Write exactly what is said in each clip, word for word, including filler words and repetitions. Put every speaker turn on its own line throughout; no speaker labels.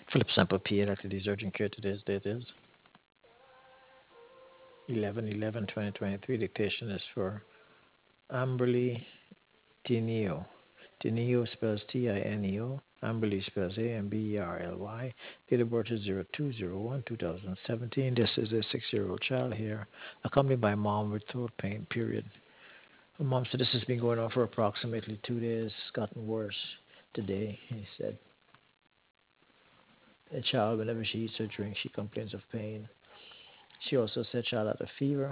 Philip Sample P. Elected urgent care. Today's date is eleven eleven twenty twenty-three. Dictation is for Amberly Tineo. Tineo spells T I N E O. Amberly spells A M B E R L Y. Date of birth is zero two zero one two thousand seventeen. This is a six-year-old child here, accompanied by mom with throat pain, period. Her mom said this has been going on for approximately two days. It's gotten worse today, he said. The child, whenever she eats or drinks, she complains of pain. She also said child had a fever.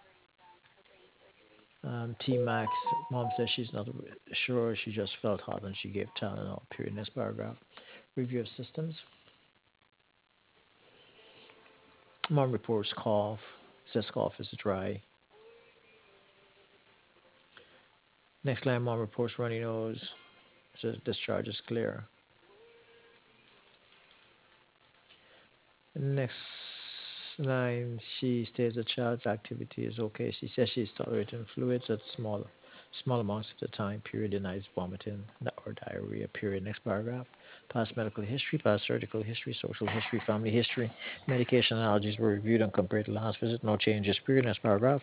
Um, T Max, mom says she's not sure. She just felt hot and she gave Tylenol. Period. Next paragraph. Review of systems. Mom reports cough. Says cough is dry. Next line, mom reports runny nose. Says discharge is clear. Next line, she states the child's activity is okay. She says she's tolerating fluids at small, small amounts at a time. Period. Denies vomiting or diarrhea. Period. Next paragraph. Past medical history, past surgical history, social history, family history, medication allergies were reviewed and compared to last visit. No changes. Period. Next paragraph.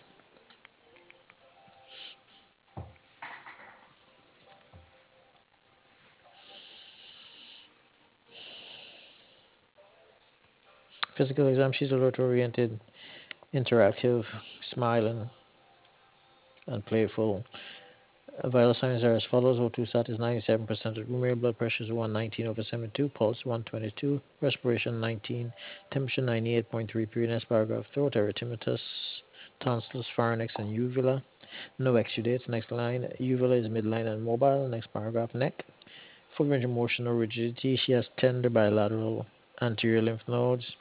Physical exam. She's alert oriented, interactive, smiling, and playful. Vital signs are as follows. O two sat is ninety-seven percent of room air. Blood pressure is one nineteen over seventy-two. Pulse one twenty-two. Respiration nineteen. Temperature ninety-eight point three. Period. Next paragraph. Throat erythematous, tonsils, pharynx, and uvula. No exudates. Next line. Uvula is midline and mobile. Next paragraph. Neck. Full range of motion or rigidity. She has tender bilateral anterior lymph nodes.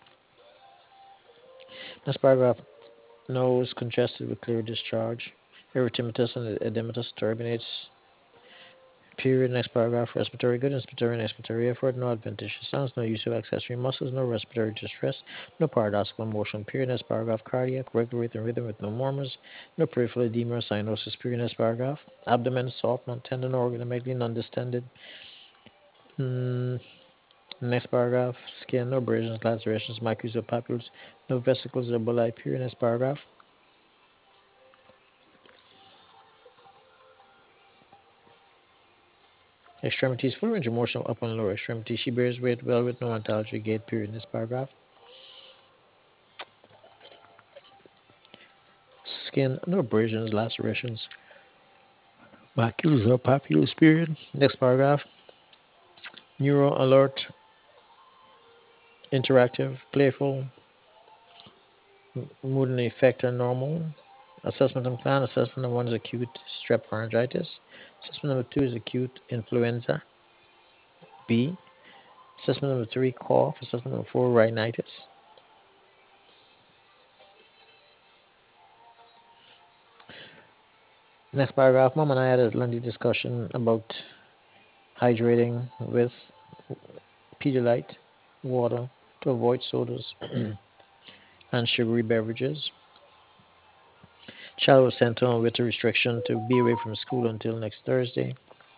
Next paragraph. Nose congested with clear discharge. Erythematous and edematous turbinates. Period. Next paragraph. Respiratory good, inspiratory and expiratory effort. No adventitious sounds. No use of accessory muscles. No respiratory distress. No paradoxical motion. Period. Next paragraph. Cardiac, regular rhythm, rhythm with no murmurs. No peripheral edema or cyanosis. Period. Next paragraph. Abdomen soft, non-tendon, organomegaly, non-distended. Mm, next paragraph. Skin, no abrasions, lacerations, maculae or papules. No vesicles or bulli. Period. Next paragraph. Extremities, full range of motion, upper and lower extremities. She bears weight well with no ontology gait. Period. Next paragraph. Skin, no abrasions, lacerations, macular or papules. Period. Next paragraph. Neuro alert, interactive, playful, mood and effect are normal. Assessment and plan. Assessment number one is acute strep pharyngitis. Assessment number two is acute influenza B. Assessment number three, cough. Assessment number four, rhinitis. Next paragraph. Mom and I had a lengthy discussion about hydrating with Pedialyte water to avoid sodas and sugary beverages. Child was sent home with a restriction to be away from school until next Thursday.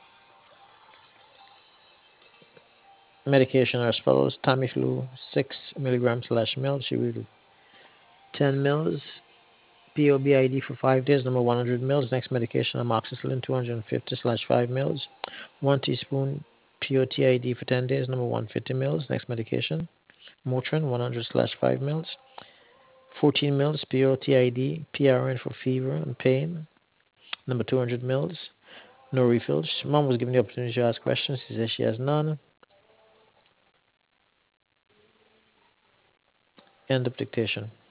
Medication are as follows. Tamiflu, six milligrams slash mil. She will ten mils. P O B I D for five days, number one hundred mils. Next medication, amoxicillin, two hundred fifty slash five mils. one teaspoon P O T I D for ten days, number one hundred fifty mils. Next medication, Motrin, one hundred slash five mils. fourteen mils P O T I D, P R N for fever and pain, number two hundred mils. No refills. Mom was given the opportunity to ask questions. She says she has none. End of dictation.